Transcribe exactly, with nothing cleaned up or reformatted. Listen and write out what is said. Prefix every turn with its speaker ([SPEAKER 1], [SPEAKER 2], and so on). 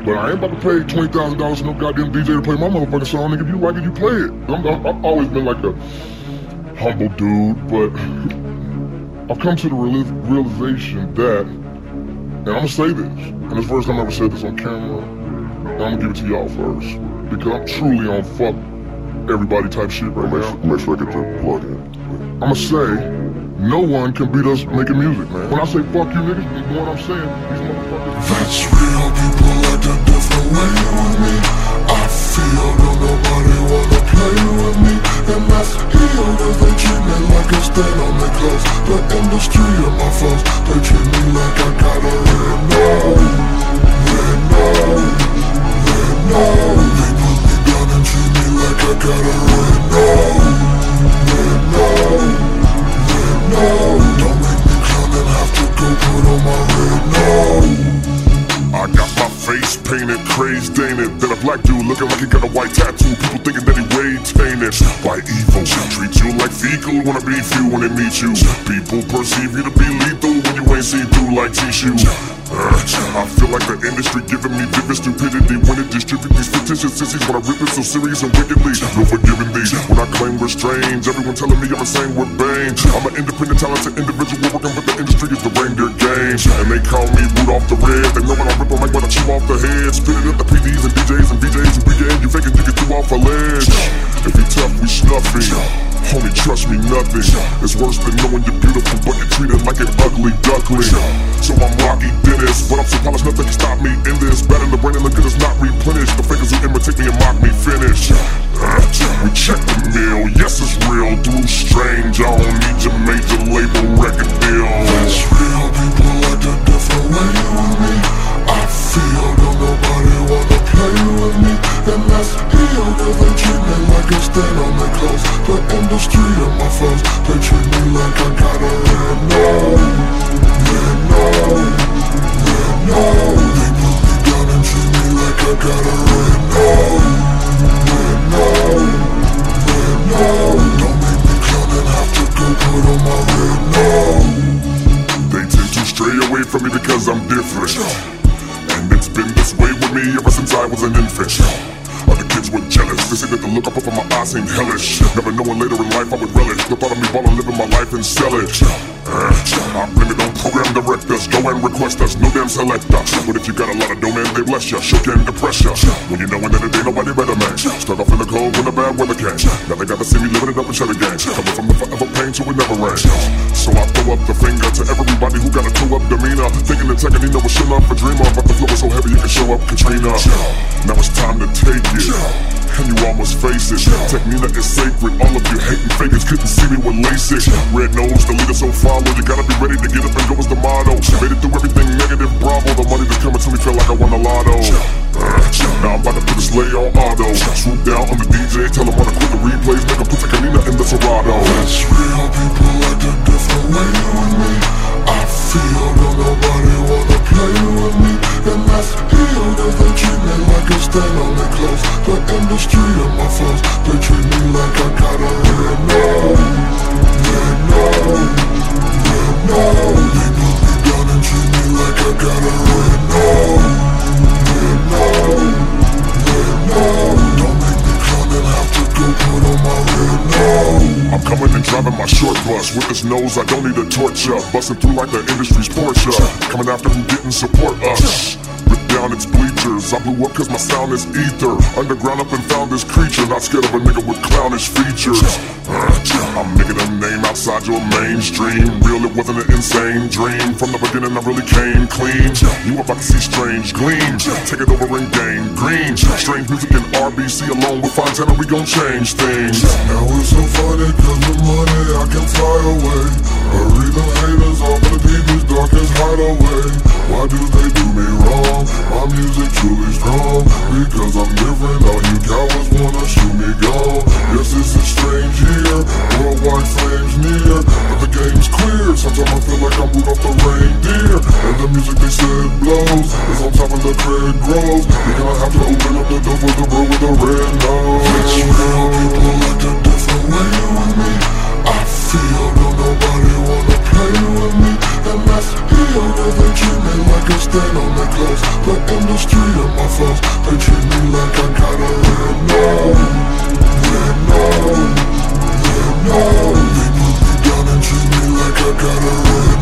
[SPEAKER 1] But I ain't about to pay twenty thousand dollars to no goddamn D J to play my motherfucking song. Nigga, if you like it, you play it. I'm, I'm, I've always been like a humble dude, but I've come to the real, realization that, and I'm gonna say this, and it's the first time I ever said this on camera, and I'm gonna give it to y'all first, because I'm truly on fuck everybody type shit right now.
[SPEAKER 2] Make sure I get your plug in.
[SPEAKER 1] I'ma say, no one can beat us making music, man. When I say fuck you niggas, you know what I'm saying? These motherfuckers.
[SPEAKER 3] That's real, people like a different way with me. I feel that nobody wanna play with me. And that's real, cause they treat me like a stain on their clothes. The industry of my foes, they treat me like I got a red nose. Red nose, red nose. They put me down and treat me like I got a red nose. Red nose, red nose. Don't make me clown and have to go put on my red nose.
[SPEAKER 2] I got my face painted, crazed, ain't it? Then a black dude looking like he got a white tattoo. People thinking that he way tainted by evil. Treat you like fecal, wanna beef you when they meet you. People perceive you to be lethal when you ain't seen through like tissue. Uh, I feel like the industry giving me vivid stupidity when it distribute these fictitious sissies. When I rip it so serious and wickedly, no forgiving these. When I claim we're strange, everyone telling me I'm insane with Bane. I'm an independent, talented individual working with the industry is the reindeer game. And they call me Rudolph the Red. They know when I rip them like when I chew off the head. Spit it at the P Ds and D Js and B Js and brigade. You faking you get through off a ledge. If you tough, we snuffy. Homie, trust me, nothing is worse than knowing you're beautiful, but you're treated like an ugly duckling. So I'm Rocky Dennis, but I'm so polished, nothing can stop me in this. Bad in the brain and the good is not replenished. The fakers who imitate me and mock me finish. Uh, we check the mill, yes it's real. Through strange, I don't need your major label record deal.
[SPEAKER 3] That's real, people like a different way with me. I feel that nobody wanna play with me. And that's real, cause they treat me like a stain on their clothes. The industry of my foes, they treat me like I got a red nose. Red nose, red nose. They put me down and treat me like I got a red nose. Red nose, red nose. Don't make me clown and have to go put on my red nose.
[SPEAKER 2] They tend to stray away from me because I'm different. And it's been this way with me ever since I was an infant. Other kids were jealous, they say that the look up of my eyes seemed hellish. Never knowing later in life I would relish the thought of me ballin', living my life and sell it. uh, I blame it on program directors, go and request us, no damn selector. But if you got a lot of dough, man, they bless ya, shook and depress ya. When you know in the day nobody better, man. Start off in the cold when the bad weather came. Now they gotta see me living it up and shut again. Coming from the forever pain to it never rains. So I throw up the finger to everybody who got a toe up demeanor, thinking that Teganino was shit off a dreamer, but the flow was so heavy you could show up Katrina. Now it's time to take it, and you almost face it. Technina is sacred, all of you hating fakers couldn't see me with LASIK. Red nose, the leader so follow, you gotta be ready to get up and go is the motto. Made it through everything negative, bravo, the money that's coming to me feel like I won a lotto. uh, Now I'm about to put a sleigh on auto, swoop down on the D J, tell them wanna quit the replays, make them put Teganina in the Serato.
[SPEAKER 3] That's real, people like a different way with me. I feel that nobody wanna play with me. And that's real, cause they treat me like a stain on their clothes. The industry of my foes, they treat me like I got a red nose. Red nose, red nose. They put me down and treat me like I got a red nose. Red nose, red nose. Don't make me clown and have to go put on my red nose.
[SPEAKER 2] I'm coming and driving my short bus with this nose, I don't need a torture. Busting through like the industry's Porsche, coming after who didn't support us. Rip down its bleachers, I blew up cause my sound is ether. Underground up and found this creature, not scared of a nigga with clownish features. uh, I'm making a name outside your mainstream. Real, it wasn't an insane dream. From the beginning I really came clean. You about to see strange gleams, take it over and gain green. Strange music in R B C along with Fontana, we gon' change things.
[SPEAKER 3] Now it's so funny cause with money I can fly away. Hurry the haters off of the deepest, darkest hideaway. Why do they do me wrong? My music truly strong, because I'm different. All you cowards wanna shoot me gone. Yes, it's a strange year, worldwide flames near, but the game's clear. Sometimes I feel like I'm Rudolph the reindeer, and the music they said blows is on top of the crib grows. You're gonna have to open up the door for the bro with the red nose. It's real, people like a different way with me. I feel, don't nobody wanna play with me. And that's real, cause they treat me like a stain on their clothes. The industry and my foes, they treat me like I got a red nose. Red nose, red nose. They put me down and treat me like I got a red nose.